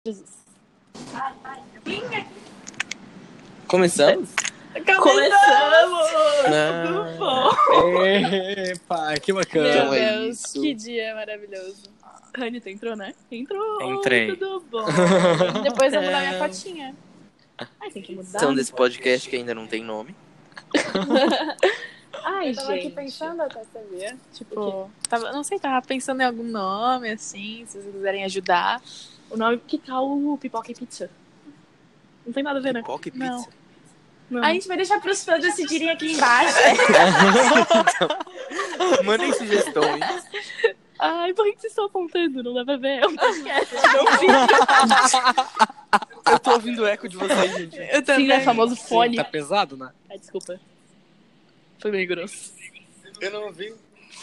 Jesus. Começamos? Começamos! Tudo bom? Epa, que bacana. Meu é Deus, isso. que dia maravilhoso. Rani, tu entrou, né? Entrou. Entrei. Tudo bom? Depois eu vou mudar minha fotinha. Ai, tem que mudar. Então, desse podcast que ainda não tem nome. Ai, Eu tava aqui gente. pensando até saber. Tipo, tava pensando em algum nome, assim, se vocês quiserem ajudar. O nome, que tal o Pipoca e Pizza? Não tem nada a ver, né? Pipoca e pizza? Não. Não. A gente vai deixar pros fãs decidirem aqui embaixo. Mandem sugestões. Ai, por que vocês estão apontando? Não dá pra ver. É um podcast. Eu tô ouvindo o eco de vocês, gente. Eu também. Sim, né? Famoso fone. Tá pesado, né? Ai, desculpa. Foi meio grosso. Eu não ouvi.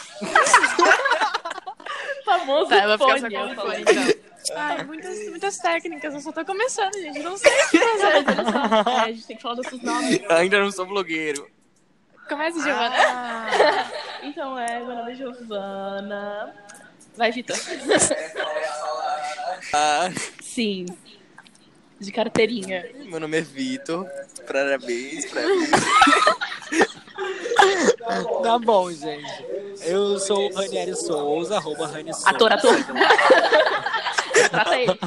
Famoso Tá, eu vou ficar fone. só com o fone, então. Ai, muitas técnicas. Eu só tô começando, gente. Não sei o que fazer. A gente tem que falar dos seus nomes. Ainda não sou blogueiro. Começa, Giovana. Então, meu nome é Giovana. Vai, Vitor. Sim. De carteirinha. Meu nome é Vitor. Parabéns pra mim. Tá bom, gente. Eu sou o Ranieri Souza, @Rani_Souza. Ator. Trata ele.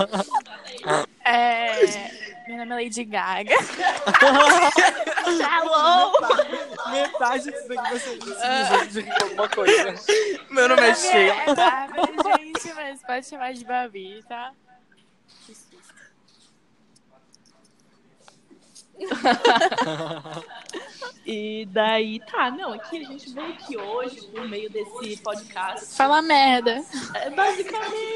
Meu nome é Lady Gaga. Hello! Metade disso aqui vai ser de rir com alguma coisa. Meu nome é Sheila. É Bárbara, gente, mas pode chamar de Babi, tá? Que susto. E daí, aqui a gente veio aqui hoje por meio desse podcast. Fala merda. Basicamente.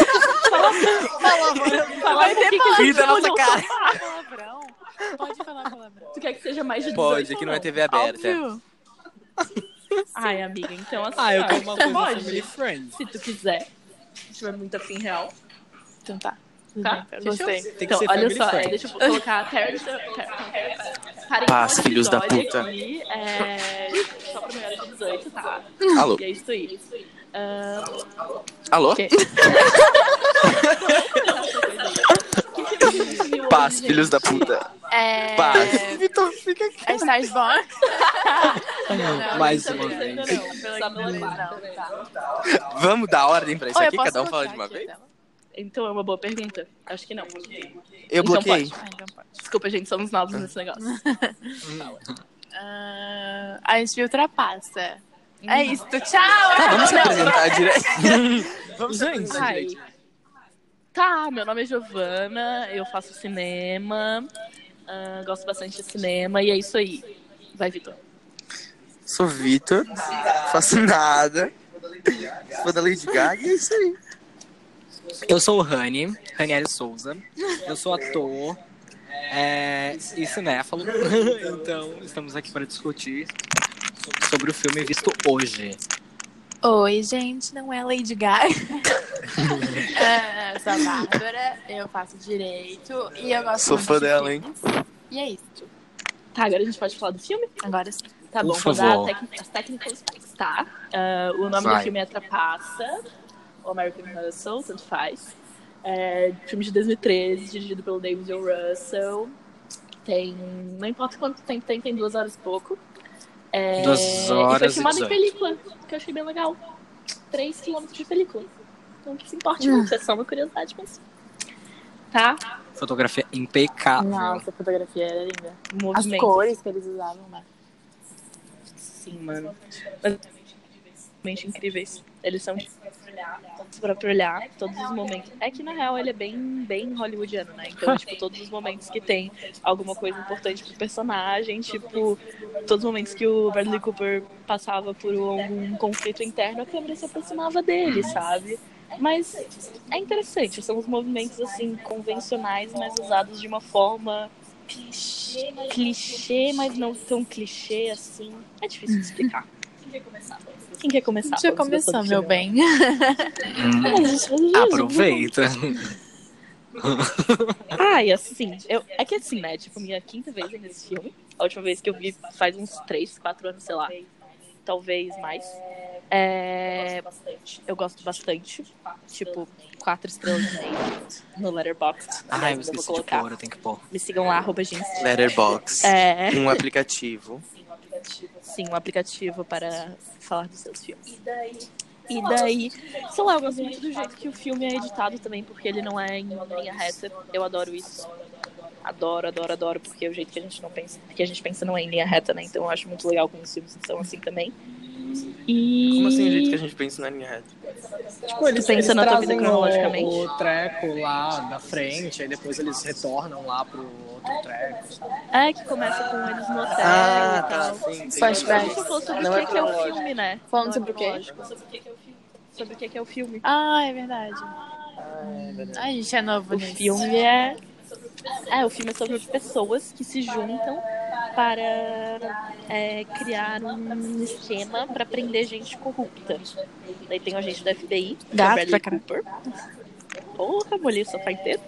Fala Vai ter Rir da nossa cara. palavrão. Pode falar palavrão. Tu quer que seja mais de 18? Pode, aqui não é TV aberta. Óbvio. Ai, amiga, então assim. Eu quero uma coisa pode. family friend. Se tu quiser. Se tiver muito afim real. Então tá. Tá? Gostei. Tem que Então, ser olha family só, friend. deixa eu colocar Paz, filhos da puta. Aqui, só pra maiores de 18, tá? Alô? E é isso aí. Alô? Que Paz, filhos da puta. Paz. Vitor, fica aqui. É Stars Born? Mais não, uma não, vez. não, só pela não, tá. Vamos dar ordem pra isso Oi, aqui? eu posso Cada um fala de bloquear uma aqui a vez? tela? Então é uma boa pergunta. Acho que não. Eu bloqueei. Então pode. Então pode. Desculpa, gente, somos novos nesse negócio. A gente ultrapassa. É isso, tchau! Vamos se apresentar direito. Vamos se Gente, apresentar direito. Tá, meu nome é Giovana, eu faço cinema, gosto bastante de cinema e é isso aí. Vai, Vitor. Sou Vitor, faço nada. Sou da Lady Gaga e é isso aí. Eu sou o Ranieri Souza. Eu sou ator e cinéfalo. Então, estamos aqui para discutir sobre o filme visto hoje. Oi, gente, não é Lady Gaga. Eu sou a Bárbara, eu faço direito e eu gosto Sou muito fã de dela, filmes. E é isso. Tá, agora a gente pode falar do filme? Agora sim. Tá bom, Por vou dar favor. as technical specs, tá? O nome do Vai. filme é Trapaça, ou American Hustle, tanto faz. Filme de 2013, dirigido pelo David O. Russell. Não importa quanto tempo tem 2 horas e pouco. 2 E horas foi e filmado em 18. película, que eu achei bem legal. 3 quilômetros de película. Então que se importe muito, é só uma curiosidade, mas... Tá? Fotografia impecável. Nossa, a fotografia era linda. As Movimento. cores que eles usavam, né? Sim, mano. Mas realmente incríveis. Eles são pra olhar todos os momentos. É que na real ele é bem hollywoodiano, né? Então, tipo, todos os momentos que tem alguma coisa importante pro personagem, tipo, todos os momentos que o Bradley Cooper passava por algum conflito interno, a câmera se aproximava dele, sabe? Mas é interessante, são os movimentos assim convencionais, mas usados de uma forma clichê, mas não tão clichê assim. É difícil de explicar. Quem quer começar? Deixa eu Vamos ver começar, sobre meu o filme. bem. Aproveita. E assim, é que assim, né? Tipo, minha 5ª vez nesse filme. A última vez que eu vi faz uns 3, 4 anos, sei lá. Talvez mais. Eu gosto bastante. Tipo, 4 estrelas e meia no Letterboxd. Ai, eu Aliás, esqueci de pôr, eu tenho que pôr. Me sigam lá, @jeans. Letterboxd. É. Um aplicativo. Sim, um aplicativo para falar dos seus filmes. E daí, sei lá, eu gosto muito do jeito que o filme é editado também, porque ele não é em linha reta. Eu adoro isso. Adoro, porque é o jeito que a gente não pensa, que a gente pensa não é em linha reta, né? Então eu acho muito legal como os filmes são assim também. E... Como assim o jeito que a gente pensa na linha reta? Tipo, eles pensa na tua trazem vida cronologicamente? o treco lá da frente, aí depois eles retornam lá pro outro treco, sabe? que começa com eles no hotel Ah, e tal. tá, sim. Flashback. A gente falou sobre Não o é que é o cronológico. filme, né? Falando Não é sobre o quê? cronológico. Sobre o que é o filme. Ah, é verdade. Ai, a gente é novo O nisso. filme o filme é sobre pessoas que se juntam para criar um esquema para prender gente corrupta. Daí tem o agente do FBI, que é o Gato Bradley pra caralho. Cooper. Porra, molhei o sofá inteiro.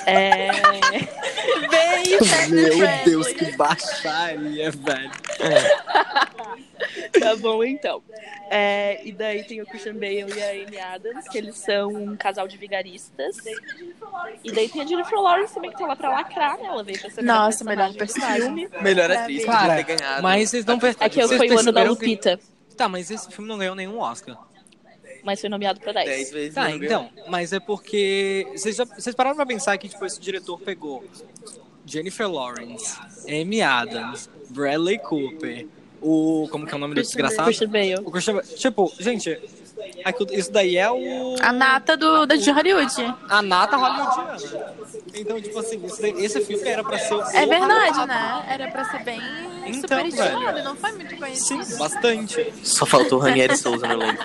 Bem Meu Deus, que baixaria, velho. Tá bom, então. E daí tem o Christian Bale e a Amy Adams, que eles são um casal de vigaristas. E daí tem a Jennifer Lawrence também, que tá lá pra lacrar, né? Ela veio pra ser Nossa, melhor melhor personagem. personagem. Melhor atriz, podia Cara, ter ganhado. mas vocês não É que foi o ano da Lupita, Tá, mas esse filme não ganhou nenhum Oscar. mas foi nomeado pra 10. 10 vezes. Tá, não ganhou. então, mas é porque vocês pararam pra pensar que tipo, esse diretor pegou Jennifer Lawrence, Amy Adams, Bradley Cooper, como que é o nome do desgraçado? Christian Bale. O Christian Bale. Tipo, gente, isso daí é A nata de Hollywood. a nata hollywoodiana. Então, tipo assim, esse filme era pra ser o É verdade, Harry né? Era pra ser bem Então, super estimado, velho. não foi muito conhecido. Sim, bastante. Só faltou Ranieri Souza no elenco.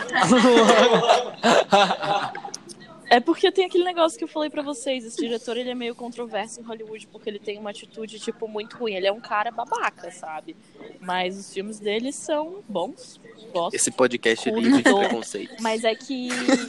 É porque tem aquele negócio que eu falei pra vocês, esse diretor ele é meio controverso em Hollywood porque ele tem uma atitude, tipo, muito ruim. Ele é um cara babaca, sabe? Mas os filmes dele são bons, gosto. Esse podcast é livre de preconceito. Mas é que...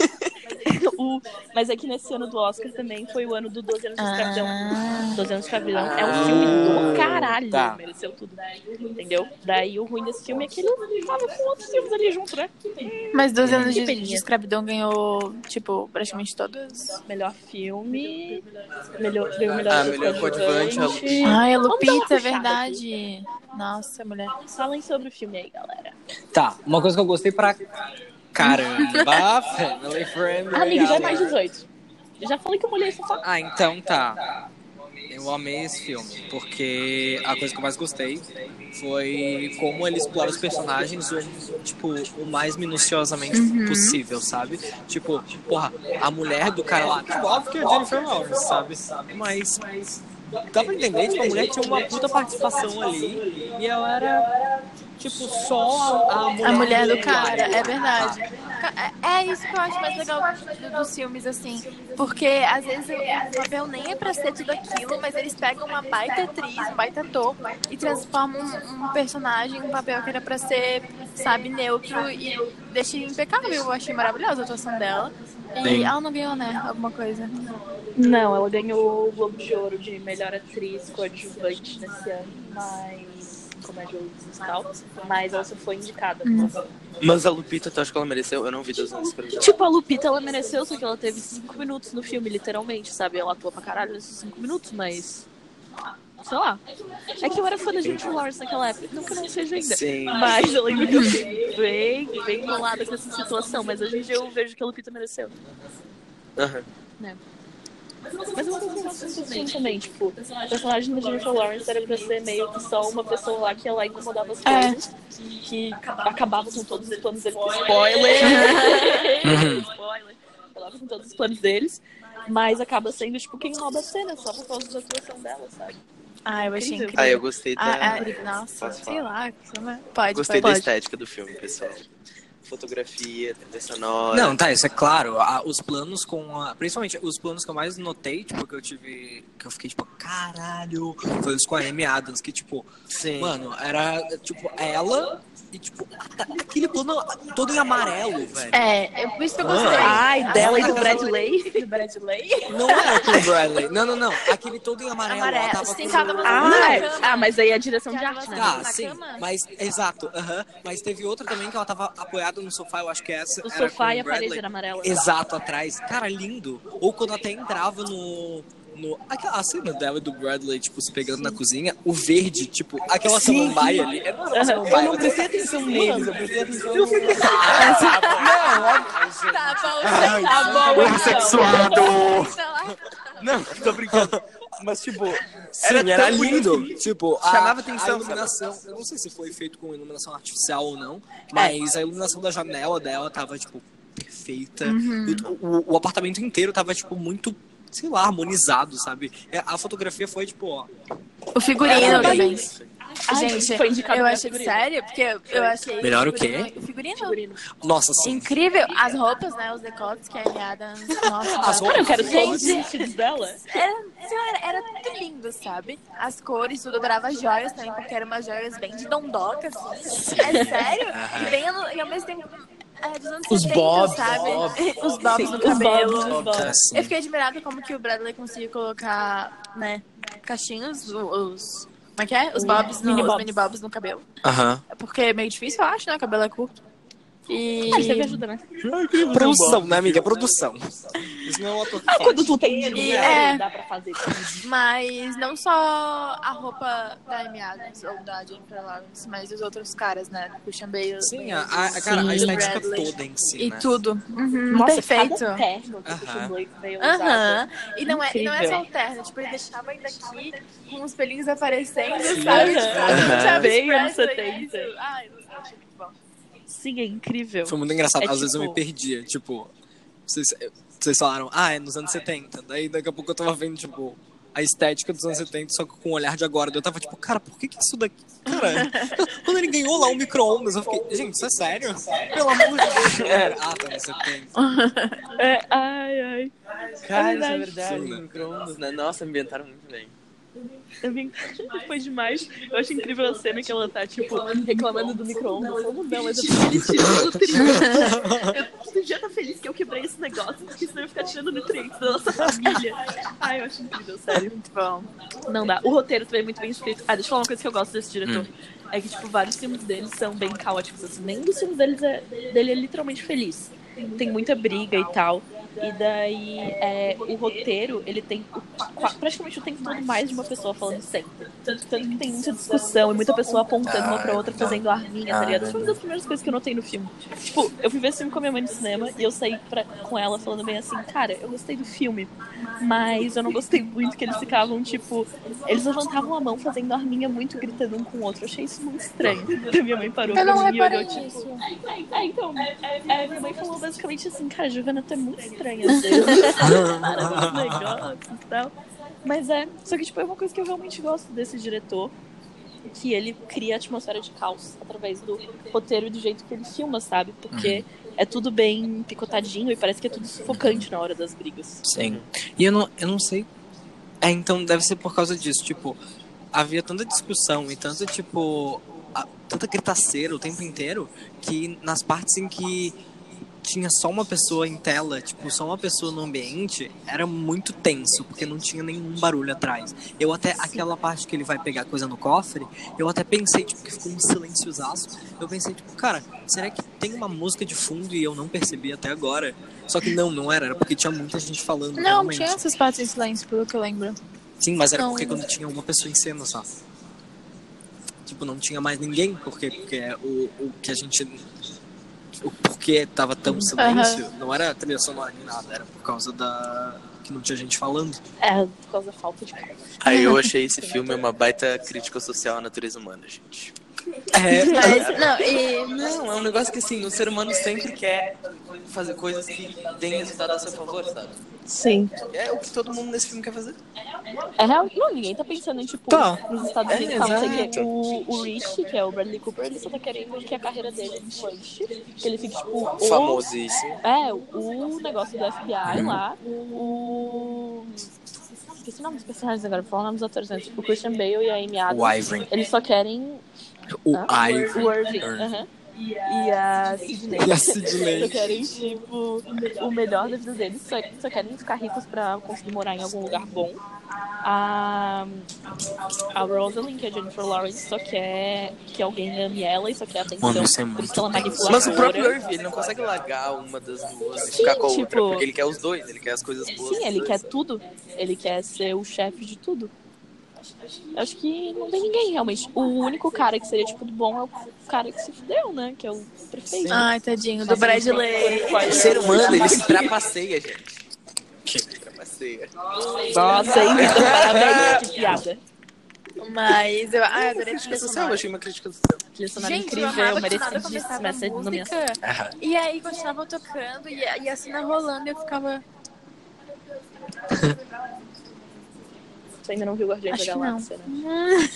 Mas é que nesse ano do Oscar também foi o ano do 12 anos de escravidão. 12 anos de escravidão é um filme do caralho. Tá. Mereceu tudo. Entendeu? Daí o ruim desse filme é que ele tava com outros filmes ali junto, né? Mas 12 anos Que de peninha. escravidão ganhou, tipo, praticamente todos. Melhor filme. Melhor Melhor coadjuvante, a Lupita. Ai, a Vamos dar uma Lupita, é puxada verdade. Nossa, mulher. Falem sobre o filme aí, galera. Tá, uma coisa que eu gostei pra caramba, family friendly. Amigo, já é mais 18. Eu já falei que eu molhei esse sofá. Ah, então tá. Eu amei esse filme, porque a coisa que eu mais gostei foi como ele explora os personagens o mais minuciosamente possível, sabe? Tipo, porra, a mulher do cara lá, tipo, óbvio que é a Jennifer Lawrence, sabe? Mas dá pra entender, tipo, a mulher tinha uma puta participação ali e ela era, tipo, só a mulher do cara, é verdade. É isso que eu acho mais legal dos filmes, assim. Porque às vezes o papel nem é pra ser tudo aquilo, mas eles pegam uma baita atriz, um baita ator e transformam um personagem, um papel que era pra ser, sabe, neutro e deixa impecável. Eu achei maravilhosa a atuação dela. E ela não ganhou, né? Alguma coisa. Não, ela ganhou o Globo de Ouro de melhor atriz coadjuvante nesse ano, mas comédia musical, mas ela só foi indicada. Mas a Lupita, tu acha que ela mereceu? Eu não vi 12 anos de escravidão. Tipo, a Lupita, ela mereceu, só que ela teve 5 minutos no filme, literalmente, sabe? Ela atua pra caralho nesses 5 minutos, mas... sei lá. É que eu era fã da Jennifer Lawrence naquela época, não que eu não seja ainda. Sim. Mas eu lembro que eu fiquei bem enrolada com essa situação, mas hoje em dia eu vejo que a Lupita mereceu. Aham. Mas eu não gosto assim também, tipo, o personagem da Jennifer Lawrence era pra ser meio que só uma pessoa lá que ia lá e incomodava as coisas, que acabava com todos os planos deles. Spoiler! Spoiler! Acabava com todos os planos deles, mas acaba sendo, tipo, quem rouba a cena só por causa da atuação dela, sabe? Ah, eu achei incrível. Ah, eu gostei da... Nossa, Posso sei falar? lá. Pode, Gostei da pode. estética do filme, pessoal. Fotografia, trilha sonora. Não, tá, isso é claro. Os planos principalmente os planos que eu mais notei, tipo, que eu fiquei, tipo, caralho, foi os com a Amy Adams, que, tipo, Sim. mano, era, tipo, ela e, tipo, aquele plano todo em amarelo, velho. Por isso que eu gostei. Ai, dela e do Bradley. Do Bradley? Não era com o Bradley. Não. Aquele todo em amarelo. Ela tava Sim, com- cada uma na cama. Mas aí é a direção de arte, né? Tá, na sim, cama? mas, exato, mas teve outra também que ela tava apoiada sentado no sofá, eu acho que essa O era sofá com e o a Bradley. parede era amarela. Exato, atrás. Cara, lindo. Ou quando até entrava a cena dela e do Bradley, tipo, se pegando na cozinha, o verde, tipo, aquela samambaia ali. Era uma samambaia. Eu não prestei atenção neles, eu prestei atenção no... Tá bom, Tá bom, Homossexuado! então. Não, tô brincando. Mas, tipo, Sim, era tão lindo. bonito. Tipo, Chamava a atenção, iluminação, eu não sei se foi feito com iluminação artificial ou não, mas a iluminação da janela dela tava, tipo, perfeita. O apartamento inteiro tava, tipo, muito, sei lá, harmonizado, sabe? A fotografia foi, tipo, ó... O figurino também. Ai, Gente, foi indicado eu pra achei figurino. sério, porque eu achei... Melhor o O figurino. Nossa, sim. Incrível. As roupas, né? Os decotes que a Amy Adams... Nossa, As roupas. Eu quero todos os Gente, vestidos dela. era tudo lindo, sabe? As cores, tudo. Eu adorava as joias também, porque eram umas joias bem de dondoca, assim. É sério? E ao mesmo tempo... dos anos Os 70, bobs, sabe? Os Sim, bobs no os cabelo. bobs, os bobs. Assim. Eu fiquei admirada como que o Bradley conseguiu colocar, né, caixinhos, como é que é? Os bobs, os mini bobs no cabelo. Aham. Porque é meio difícil, eu acho, né? O cabelo é curto. E... Ele teve ajuda, né? Produção, né, amiga? Produção. Isso não é um ator que faz. Quando tu tem E dinheiro, dá pra fazer tudo. Mas não só a roupa da Amy Adams ou da Jennifer Lawrence, mas os outros caras, né? Do Christian Bale. Sim, cara, a estética Bradley. toda em si, E né? tudo. Nossa, Perfeito. cada terno que o Aham. Christian Blake veio Aham. usado. E não é Incrível. só o terno, tipo, ele deixava ainda aqui com os pelinhos aparecendo, sabe? Aham. Tipo, Bem Travis anos Presley, 70. isso. Ai, não sei, achei muito bom. Sim, é incrível. Foi muito engraçado. É Às vezes eu tipo- me perdia. Tipo, vocês falaram, é nos anos 70. Daí daqui a pouco eu tava vendo, tipo, a estética dos anos 70, só que com o olhar de agora. Daí eu tava tipo, cara, por que isso daqui? Cara, quando ele ganhou lá um micro-ondas, eu fiquei, gente, isso é sério? Pelo amor de Deus. Tá nos 70. Ai. Cara, É isso é verdade. verdade, Sim, né? micro-ondas, né? Nossa, ambientaram muito bem. Foi demais. Eu acho incrível a cena que ela tá, tipo, reclamando do micro-ondas. Falando, não, mas eu tô feliz tirando nutrientes. Eu devia estar feliz que eu quebrei esse negócio, porque senão eu ia ficar tirando nutrientes da nossa família. Ai, eu acho incrível, sério. Muito bom. Não dá. O roteiro também é muito bem escrito. Deixa eu falar uma coisa que eu gosto desse diretor. É que, tipo, vários filmes deles são bem caóticos, assim. Nenhum dos filmes dele é literalmente feliz. Tem muita briga e tal. E daí, o roteiro, ele tem praticamente o tempo todo mais de uma pessoa falando sempre. Tanto que tem muita discussão e muita pessoa apontando uma pra outra, fazendo arminha, tá ligado? Isso foi uma das primeiras coisas que eu notei no filme. Tipo, eu fui ver esse filme com a minha mãe no cinema e eu saí com ela falando bem assim, cara, eu gostei do filme, mas eu não gostei muito que eles ficavam, tipo, eles levantavam a mão fazendo arminha muito gritando um com o outro. Eu achei isso muito estranho. E minha mãe parou Eu não pra mim e reparei olhou, tipo... nisso. Então, minha mãe falou basicamente assim, cara, Giovanna, tu é muito estranha, assim, para com os negócios e tal. Mas só que tipo, é uma coisa que eu realmente gosto desse diretor, que ele cria a atmosfera de caos através do roteiro e do jeito que ele filma, sabe? Porque é tudo bem picotadinho e parece que é tudo sufocante na hora das brigas. Sim. E eu não sei. Então deve ser por causa disso, tipo, havia tanta discussão e tanta, tipo, tanta gritaceira o tempo inteiro, que nas partes em que tinha só uma pessoa em tela, tipo, só uma pessoa no ambiente, era muito tenso, porque não tinha nenhum barulho atrás. Eu até, aquela parte que ele vai pegar coisa no cofre, eu até pensei, tipo, que ficou um silenciosaço. Eu pensei, tipo, cara, será que tem uma música de fundo e eu não percebi até agora? Só que não era porque tinha muita gente falando, Não, realmente. tinha essas partes em silêncio, pelo que eu lembro. Sim, mas era Não. porque quando tinha uma pessoa em cena só. Tipo, não tinha mais ninguém, porque o que a gente... O porquê tava tão silêncio, não era trilha sonora nem nada, era por causa que não tinha gente falando. Por causa da falta de caos. Aí eu achei esse filme uma baita crítica social à natureza humana, gente. Mas, Não, é um negócio que assim, o ser humano sempre quer fazer coisas que deem resultado a seu favor, sabe? Sim. É o que todo mundo nesse filme quer fazer. É real? Não, ninguém tá pensando em, tipo, Tá. nos Estados Unidos, não sei o exato. quê. O Rich, que é o Bradley Cooper, ele só tá querendo que a carreira dele inflante, que ele fique, tipo, Famosíssimo. o negócio do FBI lá, esqueci o nome dos personagens agora, vou falar o nome dos atores antes. O Christian Bale e a Amy Adams. O Ivory. Eles só querem... O O Ivory. Irving. aham. e a Sidney. E a Sidney. Só querem, tipo, o melhor da vida deles. Só querem ficar ricos pra conseguir morar em algum lugar bom. A Rosalind, que é a Jennifer Lawrence, só quer que alguém ame ela e só quer atenção. Mano, isso é por isso muito que ela é manipuladora. Mas o próprio Irving, ele não consegue largar uma das duas e ficar com a outra, porque ele quer os dois, ele quer as coisas boas. Sim, ele quer tudo. Ele quer ser o chefe de tudo. Acho que não tem ninguém, realmente. O único cara que seria, tipo, bom é o cara que se fudeu, né? Que é o prefeito. Ai, tadinho, do Bradley. O ser humano, ele se trapaceia, gente. Trapaceia. Nossa, hein, Vitor? Parabéns, que piada. Mas eu adorei a trilha Eu sonora. achei uma crítica social. Trilha sonora Gente, eu incrível, amava que nada merecidíssima começava essa a nomeação. música. E aí continuava tocando e a cena rolando e eu ficava... Você ainda não viu Guardiões Acho da que não. Galáxia, né?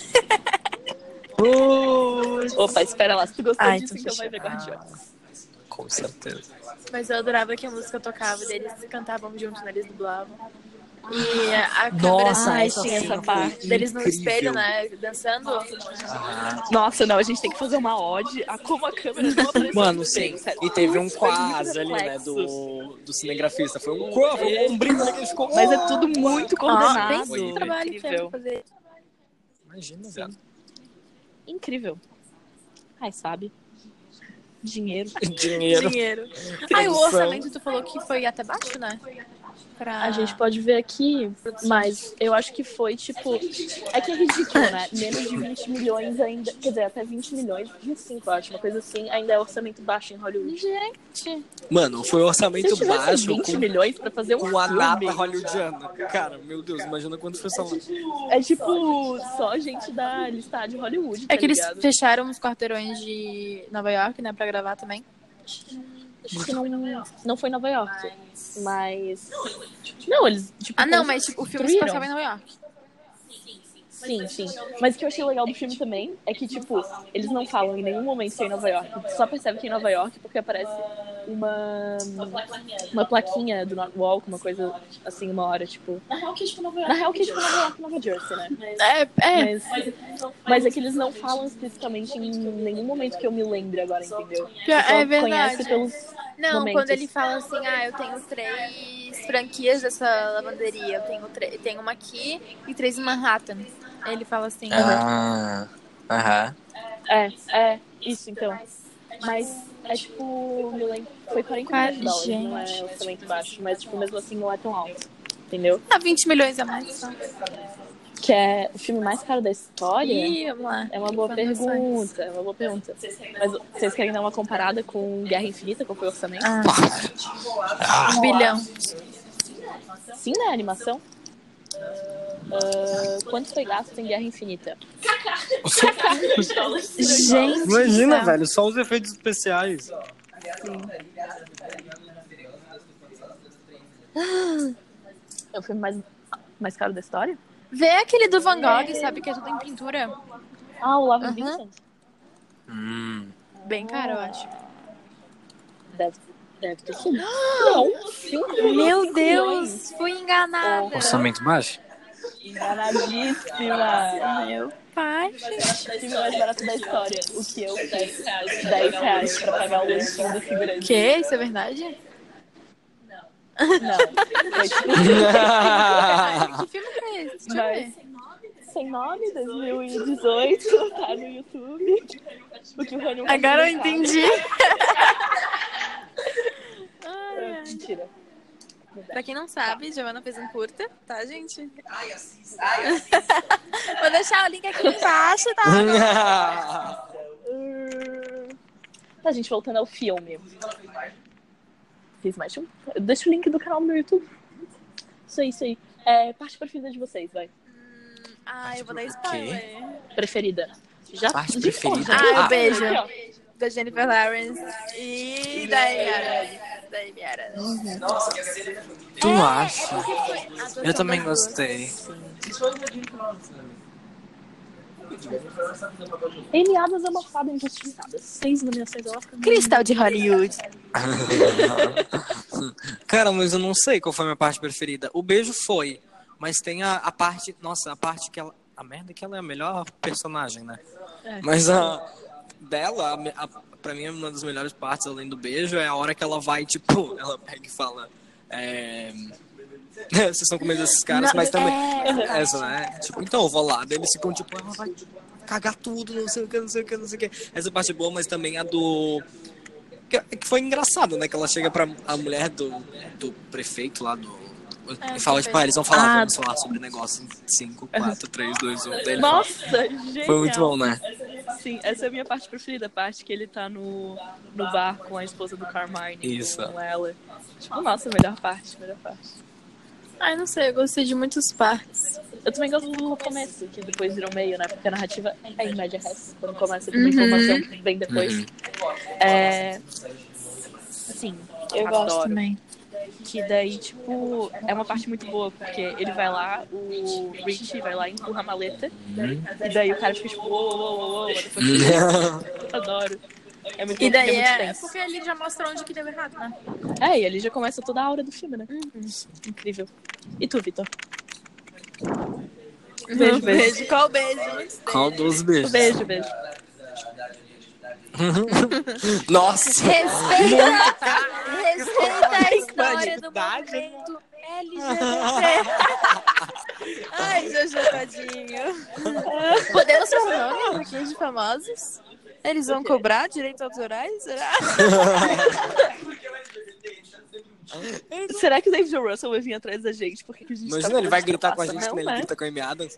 Opa, espera lá. Se tu gostou disso, então vai ver Guardiões. Com certeza. Mas eu adorava que a música tocava e eles cantavam juntos, né? Eles dublavam. E a câmera Nossa, Ai, essa tinha essa cena parte foi deles no incrível. espelho, né? Dançando. Nossa, não, a gente tem que fazer uma ode a como a câmera não apareceu. Mano, sim. E teve um quase ali, né, do cinegrafista. Foi um brinco ali que ele ficou... Mas é tudo muito coordenado. Pensa no trabalho que é pra Incrível. fazer. Imagina, velho. Incrível. Ai, sabe? Dinheiro. Dinheiro. Dinheiro. Ai, o orçamento tu falou que foi até baixo, né? A gente pode ver aqui, mas eu acho que foi, tipo... É que é ridículo, né? Menos de 20 milhões ainda... Quer dizer, até 20 milhões, 25, eu acho. Uma coisa assim, ainda é orçamento baixo em Hollywood. Gente. Mano, foi um orçamento Se tivesse baixo 20 com milhões pra fazer um a data filme... hollywoodiana. Cara, meu Deus, imagina quanto foi essa lá. É tipo, só gente da lista de Hollywood, tá É que eles ligado? fecharam os quarteirões de Nova York, né? Pra gravar também. Acho que não foi em Nova York. Mas... Não, eles, tipo... Ah, não, mas tipo, o filme se construíram. passava em Nova York. Sim, sim. Mas o que eu achei legal do filme também é que, tipo, eles não falam em nenhum momento que é em Nova York. Tu só percebe que é em Nova York porque aparece uma plaquinha do Not Walk, uma coisa assim, uma hora, tipo... Na real que é tipo Nova York, Nova Jersey, né? Mas é que eles não falam especificamente em nenhum momento que eu me lembre agora, entendeu? É Só verdade. conhece pelos Não, momentos. quando ele fala assim, eu tenho 3 franquias dessa lavanderia. Eu tenho uma aqui e 3 em Manhattan. Aí ele fala assim. Aham. Isso, então. Mas é tipo, me lembro, foi 40 milhões de dólares, não é orçamento baixo, mas tipo, mesmo assim não é tão alto, entendeu? 20 milhões a mais. Só. Que é o filme mais caro da história? Ih, vamos lá. É uma boa pergunta, Mas vocês querem dar uma comparada com Guerra Infinita, qual foi o orçamento? 1 bilhão. Sim, né, animação? Quanto foi gasto em Guerra Infinita? Gente. Imagina, do céu. velho, só os efeitos especiais. É o filme mais caro da história? Vê aquele do Van Gogh, sabe? Que é tudo em pintura. Ah, o Lava Aham. Vincent? Bem caro, eu acho. Deve ter sido. Não, 5 Meu Deus, fui enganada. Orçamento baixo? Enganadíssima. Meu pai. O filme mais barato da história. O que eu fiz? R$10 pra pagar o lanchinho do figurante. Que? Isso é verdade? Não. Foi tipo Que filme que é esse? Deixa eu ver. Sem nome, 2018, tá no YouTube. O que o Rony Agora eu entendi. Mentira. Pra quem não sabe, Giovanna fez um curta, tá, gente? Vou deixar o link aqui embaixo, tá? Tá, gente, voltando ao filme. Fiz mais de um. Deixa o link do canal no meu YouTube. Isso aí. Parte preferida de vocês, vai. Eu vou dar spoiler. Preferida. Já? Parte preferida? O beijo da Jennifer Lawrence e da Amy Adams. Tu acha? Eu também gostei. Amy Adams é uma fada injustiçada. 6 nomeações ao Oscar. Cristal de Hollywood. Cara, mas eu não sei qual foi a minha parte preferida. O beijo foi, mas tem a parte... Nossa, a parte que ela... A merda é que ela é a melhor personagem, né? Mas a dela, pra mim, uma das melhores partes, além do beijo, é a hora que ela vai, tipo, ela pega e fala. Vocês estão com medo desses caras, mas também. Essa, né? Tipo, então eu vou lá. Daí eles ficam, tipo, ela vai cagar tudo, não sei o que, não sei o que, não sei o que. Essa parte é boa, mas também a do. Que foi engraçado, né? Que ela chega pra a mulher do prefeito lá do. E fala, tipo, eles vão falar, vamos falar sobre negócio em 5, 4, 3, 2, 1. Daí ele Nossa, fala, genial. foi muito bom, né? Sim, essa é a minha parte preferida, a parte que ele tá no bar com a esposa do Carmine, Isso. com ela. Tipo, nossa, melhor parte. Ai, não sei, eu gostei de muitas partes. Eu também gosto do começo, que depois vira o meio, né? Porque a narrativa é em média res, quando começa com uma informação que vem depois. Assim, Eu adoro. gosto também. Que daí, tipo, é uma parte muito boa, porque ele vai lá, o Richie vai lá e empurra a maleta, e daí o cara fica tipo, uou, depois eu adoro. É muito E daí muito é tenso. porque ele já mostrou onde que deu errado, né? E ali já começa toda a aura do filme, né? Incrível. E tu, Vitor? Beijo. Qual beijo? Não sei. Qual dos beijos? Beijo. Nossa! Respeita a história do Quantidade. movimento LGBT. Ai, Jojo, tadinho. Podemos falar o nome aqui de famosos? Eles vão cobrar direitos autorais? Será? Será que o David Russell vai vir atrás da gente? Porque que a gente Imagina, tá ele vai falando gritar que com a passa, gente não, que ele né? grita com a Amy Adams.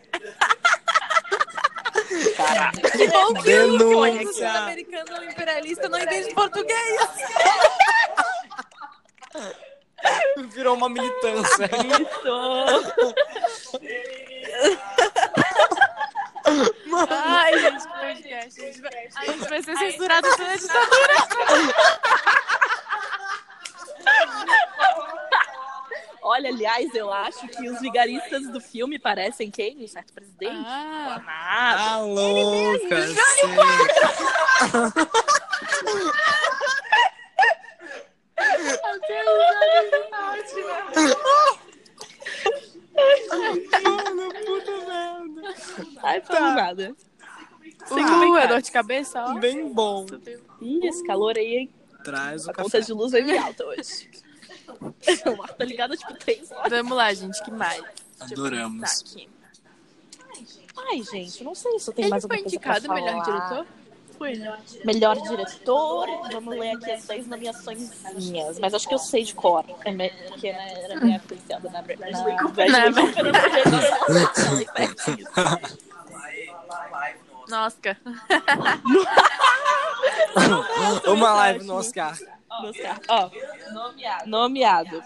Que bom que o Denúncia. americano imperialista não entende português. Virou uma militância. Isso! Ai, gente, que podcast. A gente vai ser censurado pela ditadura. Olha, aliás, eu acho que os vigaristas do filme parecem quem? Um certo presidente? Nada. Ah, louca. Ai, falando nada. É dor de cabeça, ó. Bem bom. Ih, esse calor aí, hein? Traz o A café. conta de luz vai vir alta hoje. O mar tá ligado tipo 3 horas. Vamos lá, gente, que mais? Adoramos. Ai, gente, não sei se eu tenho Ele mais foi alguma coisa pra indicado melhor falar. diretor? Foi, né? Melhor diretor, vamos ler aqui as 10 nomeaçõezinhas. Mas acho que eu sei de cor. Porque né, era minha época iniciada na Bradley Cooper. Nossa. Uma live no Oscar. Ó, nomeado.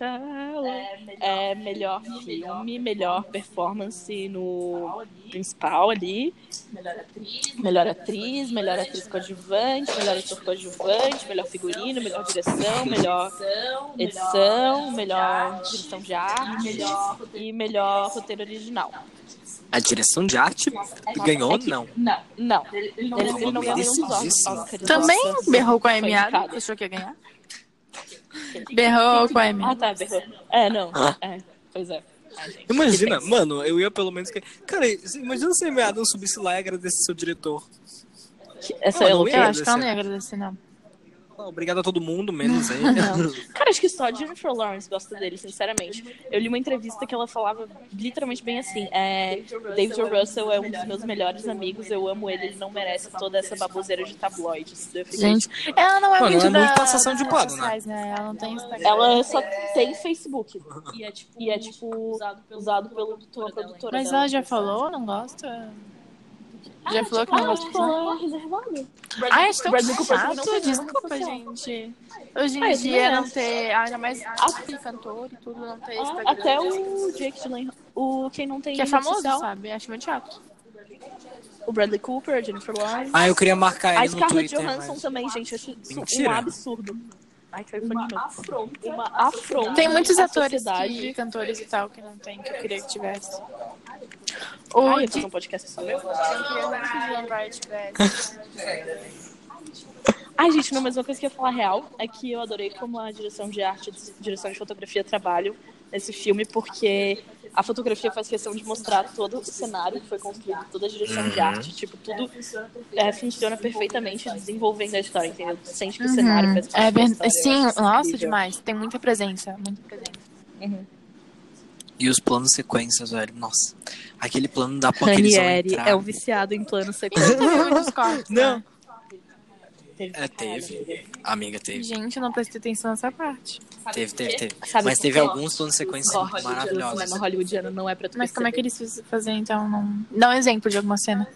Melhor filme, melhor performance no principal ali. Melhor atriz coadjuvante, melhor ator coadjuvante, melhor figurino, melhor direção, melhor edição, melhor direção de arte e melhor roteiro original. A direção de arte ganhou? Não. Não. Ele não ganhou nenhum dos Oscars. Também Nossa, berrou com a foi Amy indicado. Adams? Achou que ia ganhar? Berrou com a Amy. Ah, tá, berrou. Não. Pois é. Ai, gente, Imagina, que tenso. mano, eu ia pelo menos... Cara, imagina se a Amy Adams subisse lá e agradecesse seu diretor. Essa Não, é não louca. Eu ia. acho que ela não ia agradecer, não. Obrigado a todo mundo, menos ele. Cara, acho que só a Jennifer Lawrence gosta dele, sinceramente. Eu li uma entrevista que ela falava literalmente bem assim: David Russell é um dos meus melhores amigos, eu amo ele não merece toda essa baboseira de tabloides. Eu fiquei, Gente, ela não é Mano, muito ela é muito da- passação de das pano, redes sociais, né? Ela não tem Instagram. ela só tem Facebook. E é tipo usado pela produtora Mas dela. ela já falou, não gosta? Já falou que não gosta de ela é reservada. Ai, acho tão Bradley Cooper também chato. não tem Desculpa, social. gente. Hoje em Eu dia também não acho. ter, ainda mais cantor e tudo, não ter Instagram. Até o Jake Gyllenhaal, quem não tem Que é rede famoso, social, sabe? Acho muito chato. o Bradley Cooper, a Jennifer Lawrence. Ah, eu queria marcar A ele no Scarlett Twitter, Johansson mas... também, gente. Acho isso um Mentira. absurdo. Ai, que foi funny Uma afronta. Tem muitos à atores, sociedade. cantores e tal, que não tem, que eu queria que tivesse. Ai, eu fiz um podcast sobre eu. Eu queria muito que o Dylan Wright tivesse. Ai, gente, não, mas uma coisa que eu ia falar real é que eu adorei como a direção de arte, direção de fotografia trabalham nesse filme, porque a fotografia faz questão de mostrar todo o cenário que foi construído, toda a direção de arte, tipo, tudo funciona perfeitamente desenvolvendo a história, entendeu? Tu sente que o cenário faz parte da história. Sim, eu acho nossa, incrível. demais. Tem muita presença. E os planos sequências, velho. Nossa. Aquele plano dá pra aqueles Ranieri entrar. é o viciado em plano sequência. Teve muitos cortes, Não. né? Teve. Amiga, teve. Gente, eu não prestei atenção nessa parte. Teve. Sabe Mas por teve quê? alguns planos sequências Corte do maravilhosos. cinema hollywoodiano não é pra tu Mas como é que perceber. eles faziam, então? Não... Dá um exemplo de alguma cena.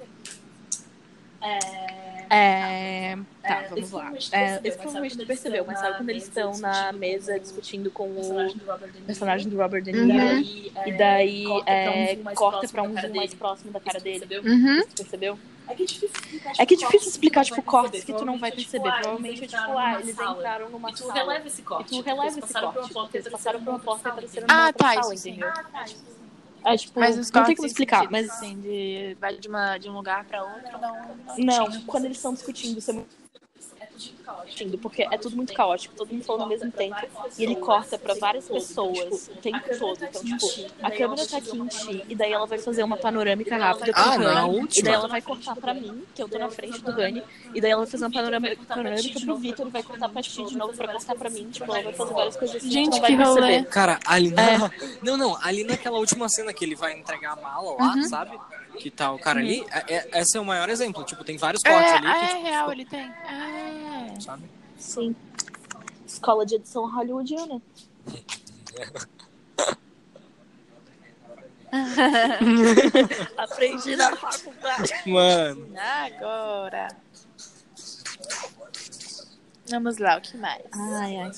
Tá, vamos lá. Esse provavelmente não percebeu, mas sabe quando eles estão na mesa discutindo com o personagem do Robert De Niro e daí corta pra um zoom mais próximo da cara dele? Uhum. Percebeu? É que é difícil explicar, tipo, cortes que tu não vai perceber. Provavelmente é tipo, eles entraram numa sala. releva esse corte. E tu releva esse corte. Porque eles passaram por uma porta e apareceram Ah, numa outra tá, sala, isso sim. entendeu? É, tipo, Mas os não cortes tem como explicar, mas assim, vai de um lugar pra outro, não, quando eles estão discutindo, isso é muito porque é tudo muito caótico, todo mundo falando ao mesmo tempo e ele corta pra várias pessoas o tempo todo. Então, tipo, a câmera tá aqui em ti e daí ela vai fazer uma panorâmica rápida pro na Rani, última. e daí ela vai cortar pra mim, que eu tô na frente do Rani, e daí ela vai fazer uma panorâmica pro Vitor e vai cortar pra ti de novo pra cortar pra mim. Tipo, ela vai fazer várias coisas assim, Gente, tu não vai que rolê. perceber. Cara, ali na... Não, ali naquela última cena que ele vai entregar a mala lá, sabe? Que tá o cara ali. Esse é o maior exemplo. Tipo, tem vários cortes ali que, tipo, real, ele tem. sabe? Sim. Escola de edição hollywoodiana. Aprendi na faculdade. Mano. Agora. Vamos lá, o que mais? Ai.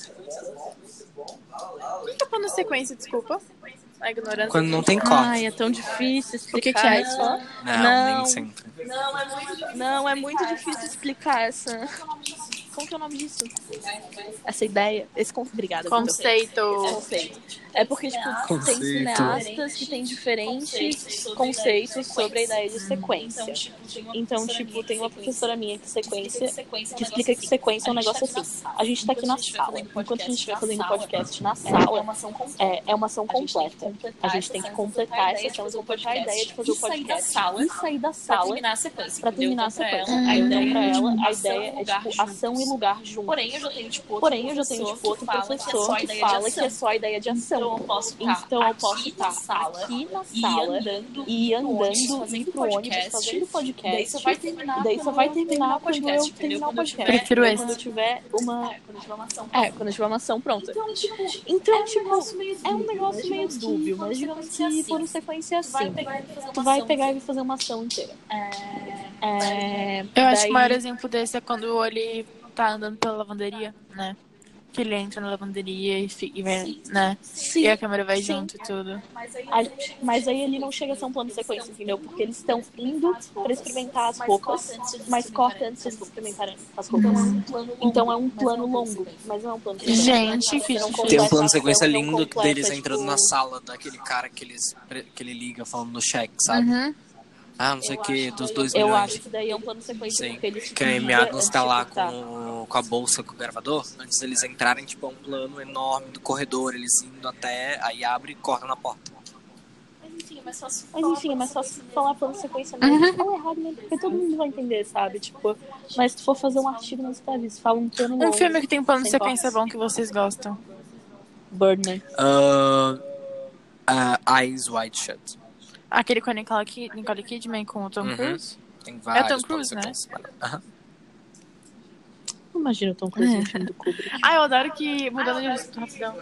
Tá falando sequência, desculpa. A ignorância. Quando não tem corte. Ai, é tão difícil explicar. O que é isso? Não, nem sempre. Não, é muito difícil explicar essa. Como que é o nome disso? Essa ideia. Obrigada. Vitor. Conceito. É porque, tipo, tem Conceito. cineastas que têm diferentes conceitos sobre a ideia de sequência. Então, tipo, tem uma professora minha que explica que sequência é um negócio assim. A gente tá aqui na sala. Enquanto a gente estiver fazendo podcast na sala, é uma ação completa. A gente tem que completar essa ação e completar a ideia de fazer o podcast e sair da sala pra terminar a sequência. Aí, então, pra ela, a ideia é, tipo, ação e lugar juntos. Porém, eu já tenho, tipo, outro professor que fala que é só a ideia de ação. Então, eu posso estar aqui na sala e andando, indo pro ônibus, fazendo podcast. Daí só vai terminar quando eu terminar o podcast. Prefiro esse. Quando eu tiver quando eu tiver uma ação pronta. Então, tipo, é um negócio meio dúbio, mas digamos que por sequência assim. Tu vai pegar e vai fazer uma ação inteira. Eu acho que o maior exemplo desse é quando ele tá andando pela lavanderia, né? Que ele entra na lavanderia e vai, né? Sim, E a câmera vai sim. junto e tudo. Mas aí ele não chega a ser um plano de sequência, entendeu? Porque eles estão indo pra experimentar as roupas, mas corta antes de experimentarem as roupas. Então é um plano longo, mas não é um plano de sequência. Gente, que Não difícil. completa Tem um plano a de sequência ação, não lindo completa, deles tipo, entrando na sala daquele cara que ele liga falando no cheque, sabe? Não sei o que, dos 2 Eu milhões. acho que daí é um plano de sequência, Sim, porque eles que a Amy ligam Adams antes tá de lá cortar. com a bolsa, com o gravador. Antes deles entrarem, tipo, é um plano enorme do corredor. Eles indo até, aí abre e corta na porta. Mas enfim, é mais fácil falar plano de sequência mesmo. Fala errado mesmo, porque todo mundo vai entender, sabe? Tipo, mas se tu for fazer um artigo, não escreve isso. Fala um plano longo. Um filme que tem plano de sem sequência cortes. bom que vocês gostam. Birdman. Eyes Wide Shut. Aquele com a Nicole Kidman com o Tom Cruise. Tem vários Tom Cruise, planos de né? sequência. Imagina o Tom Cruise no filme do Kubrick. Eu adoro que... Mudando de assunto rapidão.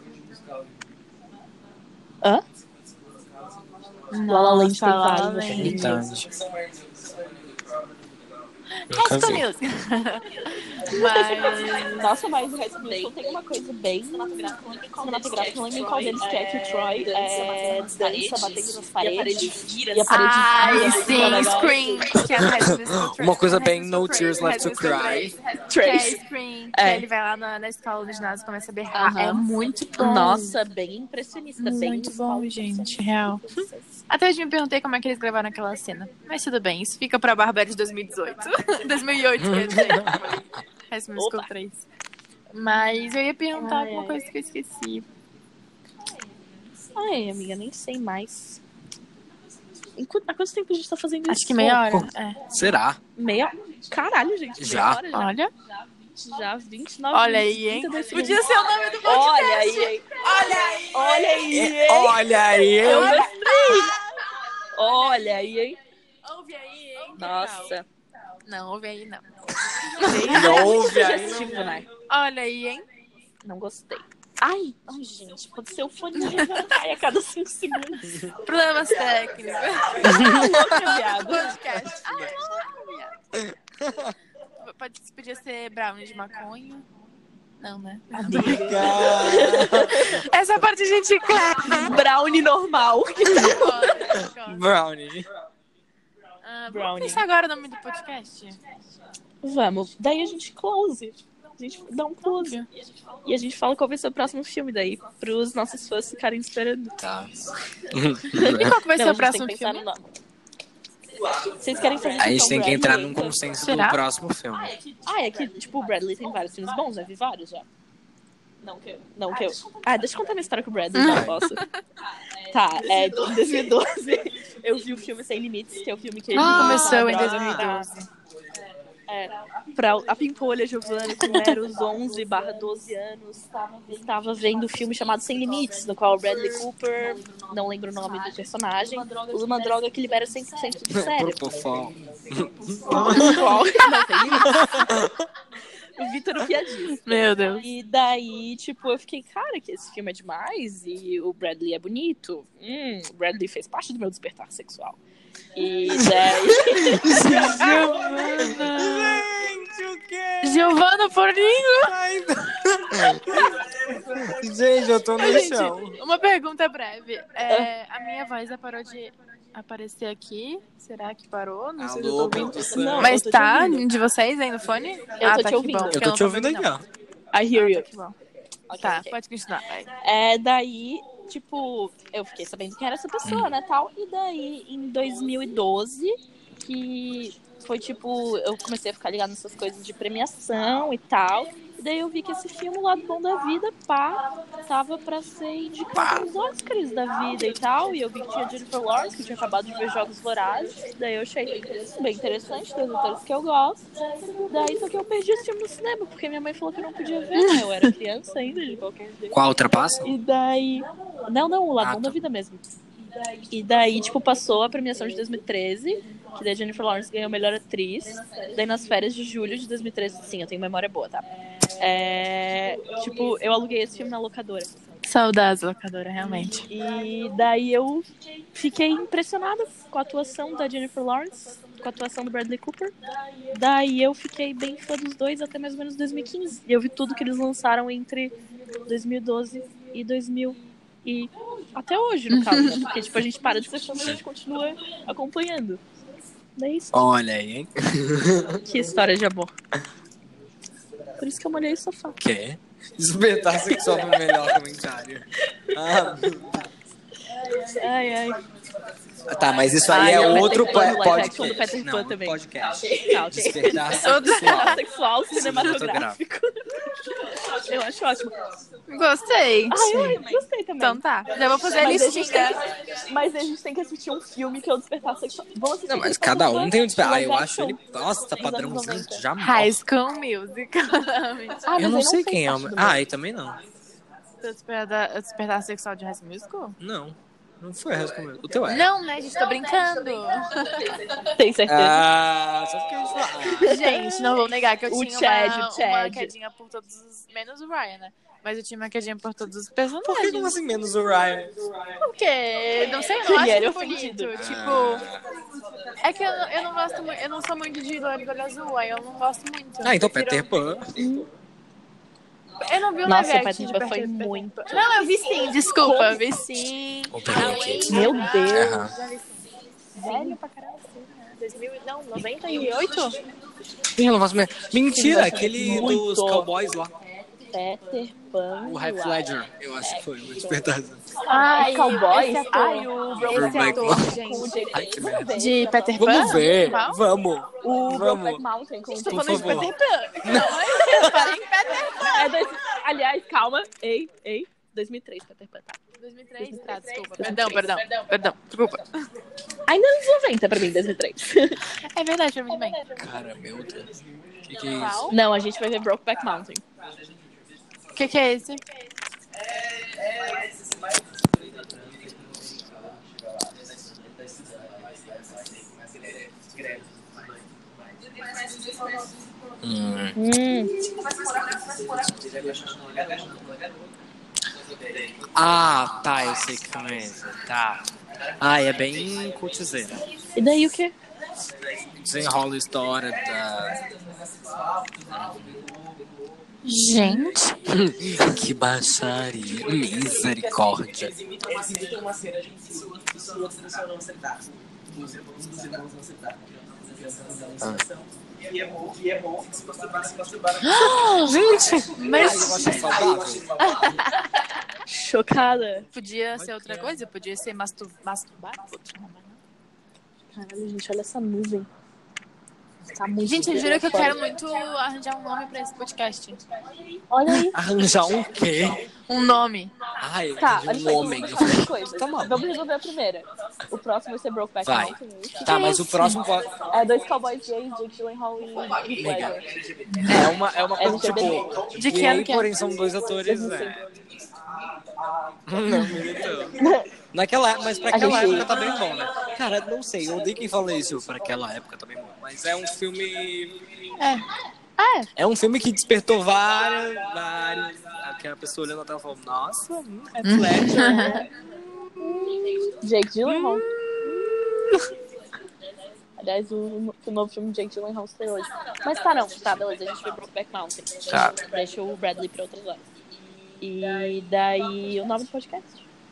Hã? La La Land tem La La vários, Land. Metade. High School Music. Mas... Nossa, mas o High School Musical tem uma coisa bem cinematográfica. Não lembro qual deles que é que o Troy dança batendo nas paredes. E a parede vira. sim, Scream. Que é a High School Musical. Uma coisa bem High No School Tears Left to Musical Cry. 3. Que é Trace. Scream. Que ele vai lá na escola do ginásio e começa a berrar. Aham. É muito bom. Nossa, bem impressionista. Bem Muito bom, escola, gente. Real. Até hoje me perguntei como é que eles gravaram aquela cena. Mas tudo bem, isso fica pra Barbie de 2018. 2008, quer dizer. High School Musical 3. Mas eu ia perguntar alguma coisa que eu esqueci. Ai, amiga, nem sei mais. Há quanto tempo a gente tá fazendo isso? Acho que meia hora. É. Será? Meia? Caralho, gente. Já? Meia hora, Olha. já 29 Olha minutos, aí, hein? 32 segundos. Podia ser o nome do podcast. Olha aí, hein? Olha aí, hein? Olha aí! Eu gostei. Olha aí, hein? Ouve aí, hein? Nossa. Não, ouve aí, não. Não ouve aí, não. Sugestivo, né? Olha aí, hein? Não gostei. Ai, gente, pode ser o fone que cai a cada 5 segundos. Problemas técnicos. Louca, viado. Podcast. Ai, viado. Podia ser brownie de maconha. Não, né? Essa parte a gente quer. Brownie normal. Brownie. Vamos Brownie. pensar agora o nome do podcast? Vamos. Daí a gente close. A gente dá um close. E a gente fala qual vai ser o próximo filme daí. Pros nossos fãs ficarem esperando. Tá. E qual que vai ser Não, o próximo a gente tem que pensar filme? no nome. Vocês querem fazer A gente então, tem que entrar Bradley? num consenso Será? do próximo filme. É que, tipo, o Bradley tem vários filmes bons, já vi vários já. Não que eu. Ah, deixa eu contar minha história com o Bradley, já posso. Tá, em 2012 eu vi o filme Sem Limites, que é o filme que ele Começou em pra- 2012. Pra a Pimpolha Giovanni, com meros 11/12 anos, estava vendo um filme chamado Sem Limites, no qual o Bradley Cooper, não lembro o nome do personagem, usa uma droga que libera 100% do cérebro. Propofol. Não tem limite. O Vitor o piadista. Meu Deus. E daí, tipo, eu fiquei, cara, que esse filme é demais e o Bradley é bonito. O Bradley fez parte do meu despertar sexual. E daí... Gente, o quê? Giovana Forninho. Gente, eu tô no Gente, chão. uma pergunta breve. A minha voz já parou de aparecer aqui. Será que parou? Não sei se eu tô Alô, ouvindo. produção. Não, Mas eu tô te tá ouvindo. de vocês aí no fone? Eu tô te tá, que ouvindo. bom, Eu porque Eu tô não te ouvindo ouvindo, aqui, não. ó. I hear you. Que bom. Ok, Tá, ok. pode continuar. Vai. Daí, tipo, eu fiquei sabendo quem era essa pessoa, né, tal. E daí, em 2012, que foi, tipo, eu comecei a ficar ligada nessas coisas de premiação e tal. E daí eu vi que esse filme, O Lado Bom da Vida, tava pra ser indicado nos Oscars da vida e tal. E eu vi que tinha Jennifer Lawrence, que tinha acabado de ver Jogos Vorazes. Daí eu achei bem interessante, dos atores que eu gosto. Daí só que eu perdi esse filme no cinema, porque minha mãe falou que eu não podia ver, né? Eu era criança ainda, de qualquer jeito. Qual ultrapassa? E daí... Não, O Lado Bom da tá. Vida mesmo. E daí, tipo, passou a premiação de 2013, que daí a Jennifer Lawrence ganhou melhor atriz. Daí nas férias de julho de 2013, sim, eu tenho memória boa, tá? Tipo, eu aluguei esse filme na locadora. Saudades, locadora, realmente. E daí eu fiquei impressionada com a atuação da Jennifer Lawrence, com a atuação do Bradley Cooper. Daí eu fiquei bem fã dos dois até mais ou menos 2015. E eu vi tudo que eles lançaram entre 2012 e 2000 e até hoje, no caso, né? Porque, tipo, a gente para de ser fã, mas a gente continua acompanhando. Daí isso. Olha aí, hein? Que história de amor. Por isso que eu molhei o sofá. Quê? Despertar sexual foi o melhor comentário. Ai. Tá, mas isso aí é o outro Peter Pan, live action do podcast. Peter Pan Não, também. podcast. Tá, ok. Despertar sexual. Sexual cinematográfico. Eu acho ótimo. Gostei. Eu gostei também. Então tá. Já vou fazer a Mas a gente listinha. Mas a gente tem que assistir um filme que é o Despertar Sexual. Vamos assistir Não, mas Peter cada Pan, um tem um despertar. Ah, eu live acho action. ele. Nossa, Dos anos padrãozinho 90. já High morre. School Musical. Ah, Eu mas não aí sei quem é. parte do Ah, eu também não. Despertar sexual de High School Musical? Não foi a resposta. O teu é. Não, né, gente? Tô brincando. Tem certeza. Ah, só porque a gente fala. Gente, não vou negar que eu O tinha Chad, uma o Chad. quedinha por todos os... Menos o Ryan, né? Mas eu tinha uma quedinha por todos os Por que personagens. não assim menos o Ryan? Porque, não sei, eu não acho Ele ele é bonito. ofendido. Tipo, é que eu não gosto muito, eu não sou muito de loiro do olho azul, aí eu não gosto muito. Ah, então Eu prefiro- Peter Pan. Eu não vi o Nossa, live Peter action de Pan foi Peter Pan. muito. Não, eu vi sim, desculpa, eu vi sim. Ou Peter Pan. Meu Deus. Aham. Velho pra caramba, sim, né? 2000, não, 98? Eu não faço mesmo. Mentira, aquele Muito. dos cowboys lá. Peter Pan. O Heath Ledger, eu acho que foi o despertar. Ai, Cowboys? esse ator. Ai, o Esse Brokeback ator, Mountain. gente. Ai, que merda. De Peter Pan? Vamos ver, Qual? vamos. O Vamos. Brokeback Mountain com o Tô Por falando de favor. Peter Pan. Não, eu falei em Peter Pan. Aliás, calma. Ei. 2003, Peter Pan, tá? 2003? Tá, desculpa. Perdão. Desculpa. Ainda nos 90 pra mim, 2003. É verdade, pra mim também. Cara, meu Deus. Que é isso? Não, a gente vai ver Brokeback Mountain. O que é esse? Ah, tá, eu sei que filme é esse. Tá. Ah, é bem cultizeira. E daí o quê? Desenrola a história da... Gente. Que baixaria. Misericórdia. Gente, mas Eu achei saudável. Chocada. podia ser outra coisa? Podia ser masturbar? Caralho, gente, olha essa nuvem. Tá muito Gente, eu juro que eu foda. quero muito arranjar um nome pra esse podcast. Olha aí. Arranjar um quê? Um nome. Ai, Tá, de olha só, um homem. vamos fazer uma coisa. Tá bom. Vamos resolver a primeira. O próximo vai ser Brokeback Vai. Mountain. é isso? Tá, mas o próximo pode... É dois cowboys gays, Jake Gyllenhaal e Heath Legal. Ledger. É uma coisa tipo... De que ano que é? porém são dois atores, Não, militou. Mas pra aquela época tá bem bom, né? Cara, não sei, eu odeio quem fala isso pra aquela época tá bem bom. Mas é um filme... É um filme que despertou várias... Aquela pessoa olhando até e falou, nossa, é Ledger. Jake Gyllenhaal. Aliás, o novo filme de Jake Gyllenhaal estreou hoje. Mas tá, não. Tá, beleza. A gente vê Brokeback Mountain. Tá. Deixa o Bradley pra outras horas. E daí, o nome do podcast?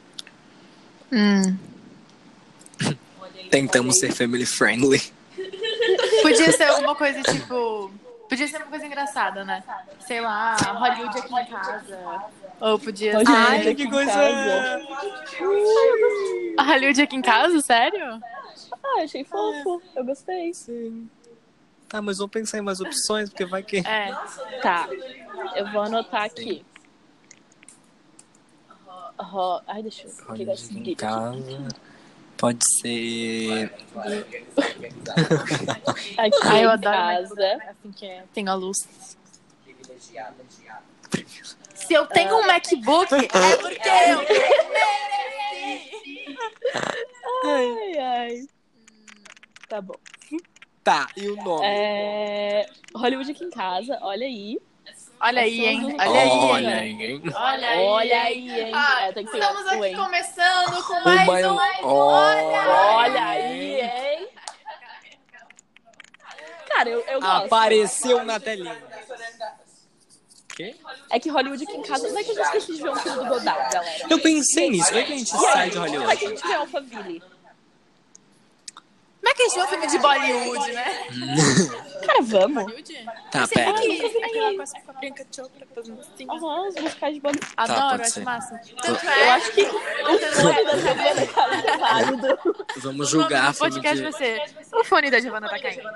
Tentamos ser family friendly. Podia ser alguma coisa tipo... Podia ser uma coisa engraçada, né? Sei lá, Hollywood aqui em casa. Ou podia ser... Ai, Que aqui em coisa... casa. Hollywood aqui em casa? Sério? Ah, achei fofo. Eu gostei. Sim. Tá, mas vou pensar em mais opções, porque vai que... É. Tá. Eu vou anotar aqui. Ai, deixa eu... O que vai Hollywood em seguir? casa... Pode ser... Aqui Ai, eu em adoro casa. Assim que é. Tenho a luz. Se eu tenho um MacBook, é porque eu mereci. Ai. Tá bom. Tá, e o nome? Hollywood aqui em casa, olha aí. Olha aí, hein? Olha aí, hein? Olha aí, hein? Tem que ter Estamos o aqui hein. começando com mais um... Olha aí, hein? Cara, eu gosto. Apareceu na telinha. Quê? É que Hollywood aqui em casa, não é que a gente decide ver um filme do Godard, galera. Eu pensei nisso, como é que a gente sai de Como é que a Hollywood? gente vê Alphaville? Como é que a gente vê um filme de Bollywood, né? Cara, vamos. Bollywood? Tá, Eu sempre pera. quis. Aquela com essa Priyanka Chopra fazendo assim. Os musicais de Bollywood. Adoro, pode acho ser. massa. Tanto Eu é... acho que o fone da Giovanna tá válido. Vamos O julgar nome a do filme podcast de... vai ser O Fone da Giovanna tá caindo.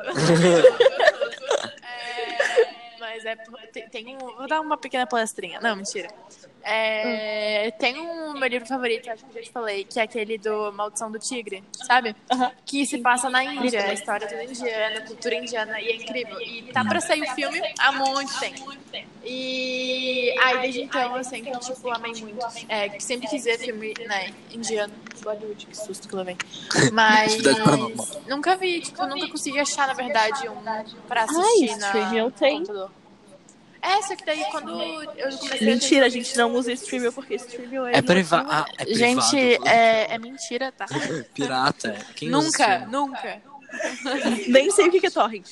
Mas vou dar uma pequena palestrinha. Não, mentira. Tem um meu livro favorito, acho que eu já te falei, que é aquele do Maldição do Tigre, sabe? Que se passa na Índia, a história toda indiana, cultura indiana, e é incrível. E tá pra sair o filme há muito tempo. E desde então eu sempre, amei muito. Sempre quis ver filme, né, indiano, Bollywood, que susto que eu levei. Mas Atividade paranormal. nunca vi, nunca consegui achar, na verdade, um pra assistir na streaming tem. computador. Só que daí quando eu comecei Mentira, a gente não usa streaming porque streaming É privado. É privado. Gente, é mentira, tá? Pirata. Quem usa isso? Nunca. Nem sei o que é torrent.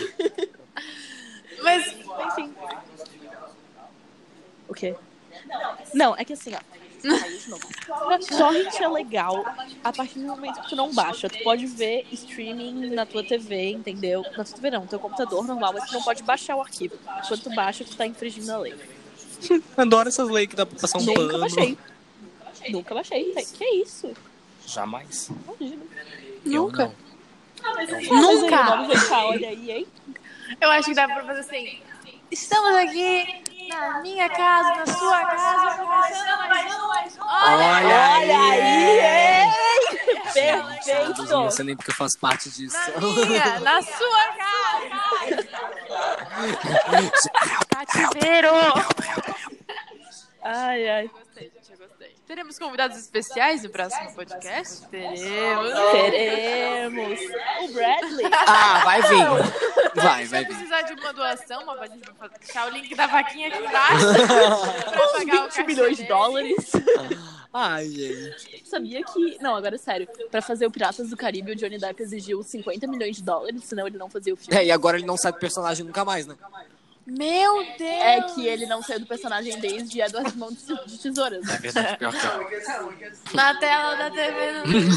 Mas, Enfim. O quê? Não, é que assim, ó. Aí, de novo. Torrent é legal a partir do momento que tu não baixa. Tu pode ver streaming na tua TV, entendeu? Na tua TV não, no teu computador normal, mas tu não pode baixar o arquivo. Quando tu baixa, tu tá infringindo a lei. Adoro essas leis que dá pra passar um Nunca pano. Nunca baixei. Que isso? Jamais. Imagina. nunca. Nunca! Olha aí, hein? Eu acho que dá pra fazer assim. Estamos aqui Na minha casa, na sua casa, começando mais um. Olha aí! Perfeito! Não sei nem porque eu faço parte disso. Na sua casa! Cativeiro! Ai. Gostei, gente, eu gostei. Teremos convidados especiais no próximo podcast? Teremos. O Bradley. Ah, vai vir. Vai Se eu vir. precisar de uma doação, a gente vai deixar o link da vaquinha aqui embaixo pra pagar o 20 milhões de dólares. Ai, gente. Sabia que... Não, agora é sério. Pra fazer o Piratas do Caribe, o Johnny Depp exigiu 50 milhões de dólares, senão ele não fazia o filme. E agora ele não sai do personagem nunca mais, né? Meu Deus! É que ele não saiu do personagem desde Edward Mão de Tesouras. É verdade, pior que Na tela da TV.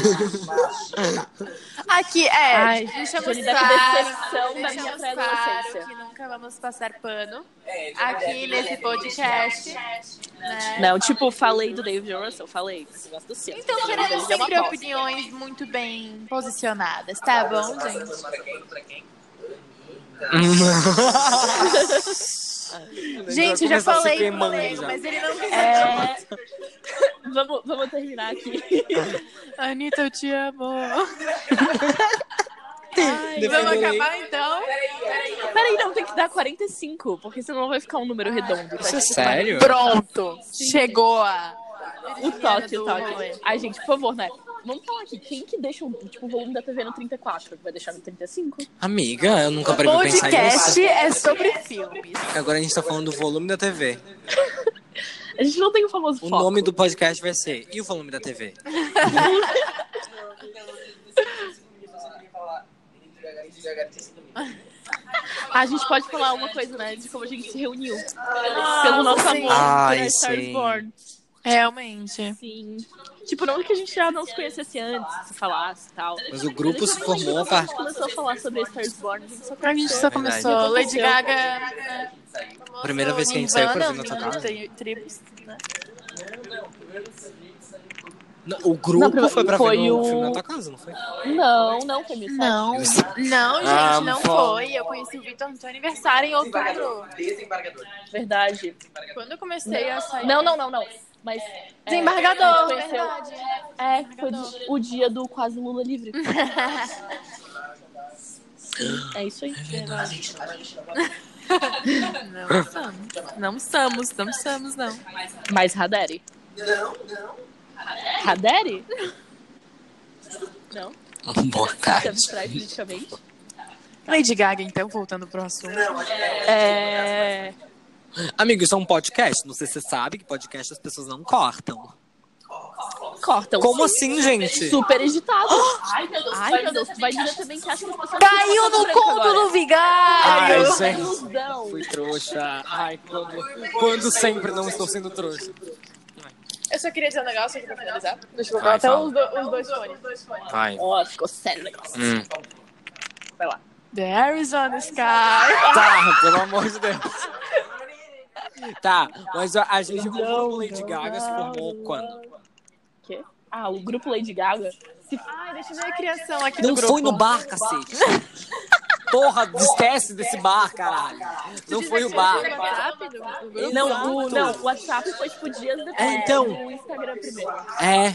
Aqui, Ai, deixamos Johnny Depp, claro, decepção da minha deixamos pré-adolescência. claro que nunca vamos passar pano aqui nesse podcast. Né? Não, tipo, falei do David Russell, falei. Gosto do filme. Então teremos Ele é uma sempre bosta. opiniões muito bem posicionadas, tá bom, gente? Gente, eu já falei pro Lego, mas ele não quis. Vamos terminar aqui. Anitta, eu te amo. Ai, Vamos acabar então? Peraí, não, tem que dar 45, porque senão vai ficar um número redondo. Isso é Tipo, sério? Pronto, chegou O toque, o do toque. rolê. Ai, gente, por favor, né? Vamos falar aqui, quem que deixa o volume da TV no 34? Vai deixar no 35? Amiga, eu nunca parei pra pensar Podcast nisso. é sobre filmes. Agora a gente tá falando do volume da TV. A gente não tem o famoso O foco. nome do podcast vai ser E o volume da TV? A gente pode falar uma coisa, né? De como a gente se reuniu. Pelo nosso sim. amor Ai, por A Star is sim. Born. Realmente. Sim. Tipo, não que a gente já não se conhecesse antes, se falasse e tal. Mas o grupo se formou a A partir. gente começou a falar sobre A Star is Born, a gente só A gente só Verdade. começou. Lady Aconteceu. Gaga. Né? Primeira vez que a gente saiu pra vir na tua Nirvana, casa. Tribos, né? O grupo Não, foi pra foi ver o o- filme na tua casa, não foi? Não, foi Miss Não, não, gente, Ah, não fala. foi. Eu conheci o Vitor no seu aniversário em outubro. Verdade. Quando eu comecei a sair. Não. Mas. Desembargador, a gente conheceu- verdade. Foi o dia do quase Lula livre. É isso aí. Não somos, não. Mas Haderi. Haderi? Não? Boa Se tarde. abstrai politicamente. Lady Gaga, então, voltando pro assunto. Amigo, isso é um podcast. Não sei se você sabe que podcast as pessoas não cortam. Cortam. Como assim, gente? Super editado. Ai, meu Deus. Tu vai dizer também que acha que as pessoas... Caiu no conto do vigário! Ai, gente. Ilusão. Fui trouxa. Ai, quando sempre não estou sendo trouxa. Eu só queria dizer um negócio aqui pra finalizar. Deixa eu Vai, colocar até fala. os dois fones. Vai. Ó, ficou sério o negócio. Vai lá. The Arizona Sky. Tá, pelo amor de Deus. Tá, mas a gente, o grupo Lady Gaga se formou quando? Quê? Ah, o grupo Lady Gaga. Ai, deixa eu ver a criação aqui Não do grupo. foi no bar, cacete. Porra, esquece desse bar, caralho. Não foi o bar. WhatsApp do grupo? Não, o WhatsApp foi tipo dias depois. É, então. O Instagram primeiro. É.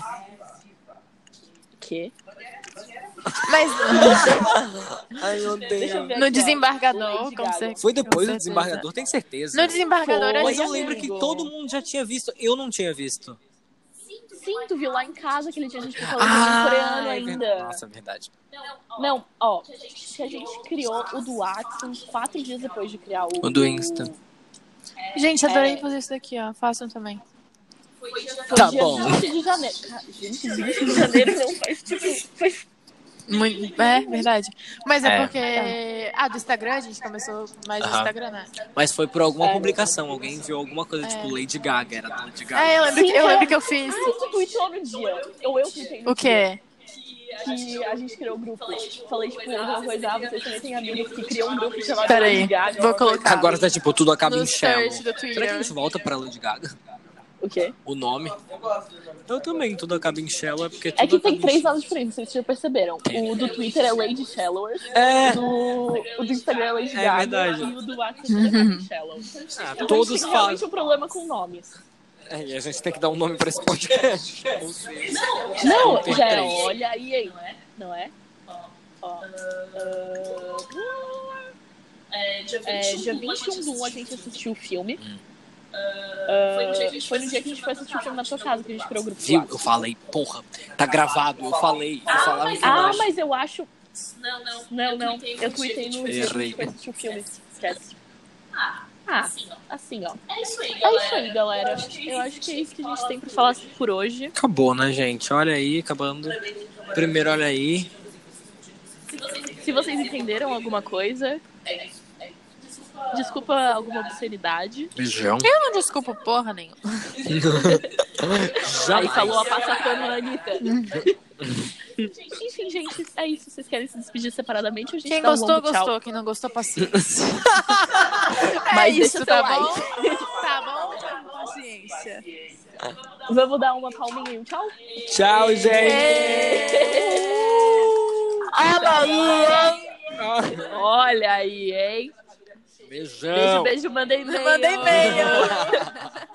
Quê? Mas Ai, meu Deixa eu Deus. ver no aqui, ó. desembargador, Lady com Gaga. certeza. Foi depois Com do certeza. desembargador, tem certeza. No desembargador, Foi. Mas eu ali, lembro que amigo. todo mundo já tinha visto. Eu não tinha visto. Sim, tu viu lá em casa aquele dia a gente ficou falando em coreano ainda. Nossa, é verdade. Não, ó, que a gente criou o do WhatsApp uns 4 dias depois de criar O do Insta. Gente, adorei fazer isso daqui, ó. Façam também. Foi Tá dia bom. 20 de janeiro. Gente, 20 de janeiro não faz tipo. Faz... Muito, é verdade. Mas é É. porque. Ah, do Instagram, a gente começou mais do Aham. Instagram, né? Mas foi por alguma publicação. Alguém viu alguma coisa tipo Lady Gaga. Era da Lady Gaga. É, eu lembro que eu fiz. Ai, tu tweetou no dia. Eu tweetei no O quê? dia que a gente criou o grupo. Falei, tipo, alguma coisa, vocês também têm amigos que criam um grupo chamado Peraí, Lady Gaga. vou alguma coisa. colocar. Agora tá tipo, tudo acaba No em Shallow. search do Twitter. Será que a gente volta pra Lady Gaga? O quê? O nome. Eu também, tudo acaba em Shallow, porque É tudo que tem acaba em 3 lados diferentes, vocês já perceberam. O do Twitter é Lady Shallower, o do Instagram é Lady Gaga verdade. e o do WhatsApp é Lady Shallow. Ah, Então todos a gente tem realmente fazem. um problema com nomes. E a gente tem que dar um nome pra esse podcast. Ou seja, Não, tem já é, 3. olha aí, hein? Não é? Ó. Dia 21 do 1 a gente assistiu o filme. Foi no dia que a gente foi assistir o filme na sua casa, que a gente criou o grupo. Viu? Eu falei, porra, tá gravado, eu falei. Eu falava que Mas eu acho... Não. Eu tuitei no dia que a Errei. gente foi assistir o filme. Esquece. Assim, ó. É isso aí, É isso aí, galera. Eu acho que é isso que a gente tem pra falar por hoje. Acabou, né, gente? Olha aí, acabando. Primeiro, olha aí. Se vocês entenderam alguma coisa, desculpa alguma obscenidade. Beijão. Eu não desculpo porra nenhuma. Aí falou a passapano na Anitta. Enfim, gente, é isso. Vocês querem se despedir separadamente ou a gente Quem dá um gostou, longo tchau? gostou. Quem não gostou, paciência. Mas É isso, deixa tá seu bom? like. Tá bom? Paciência. Vamos dar uma palminha e um tchau? Tchau, gente. Olha aí, hein? Beijão. Beijo, mandei e-mail. Mandei e-mail.